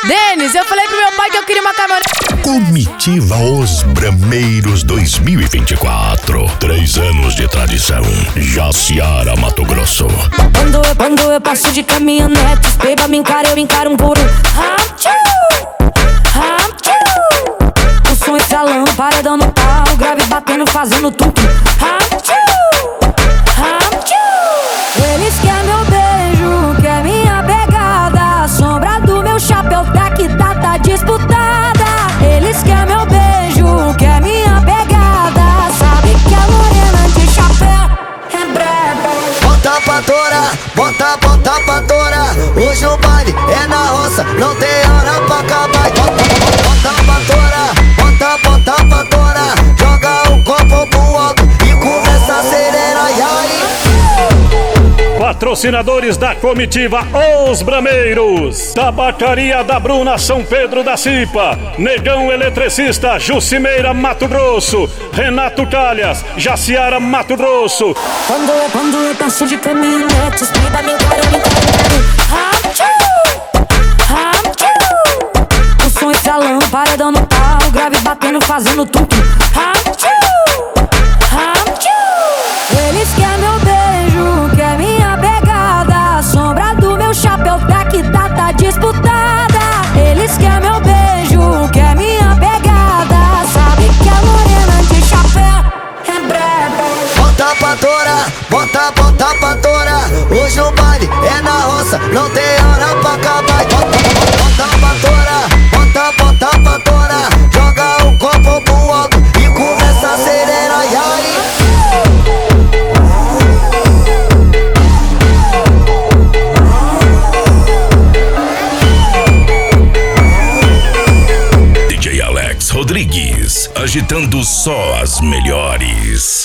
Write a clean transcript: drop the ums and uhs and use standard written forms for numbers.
Denis, eu falei pro meu pai que eu queria uma caminhonete. Comitiva Os Brameiros 2024. 3 anos de tradição. Jaciara, Mato Grosso. Quando eu passo de caminhonete, os beba me encaram, eu encaro um puro o som estralando, paredão no pau, grave batendo, fazendo tudo. Eles querem meu beijo, quer minha pegada. A sombra do meu chapéu tá disputada. Eles querem meu beijo, quer minha pegada. Sabe que a morena de chapéu é braba. Bota pra torar, bota pra torar. Hoje o baile é na roça, não tem hora pra acabar. Bota pra torar, bota pra torar. Joga um copo pro alto e começa a acelerar. E aí? Patrocinadores da comitiva Os Brameiros: Tabacaria da Bruna, São Pedro da Cipa, Negão Eletricista, Jucimeira, Mato Grosso, Renato Calhas, Jaciara, Mato Grosso. Quando eu passo de caminhonete, os beba me encaram, o som estralando, paredão no pau, grave batendo, fazendo tudo. Eles querem meu beijo, quer minha pegada. A sombra do meu chapéu tá disputada. Eles querem meu beijo, quer minha pegada. Sabe que a morena de chapéu é braba. Bota pra torar, bota pra torar. Hoje o baile é na roça, não tem hora pra acabar. Bota pra torar, bota pra torar. Joga um copo pro alto e começa a acelerar. E aí? DJ Alex Rodrigues, agitando só as melhores.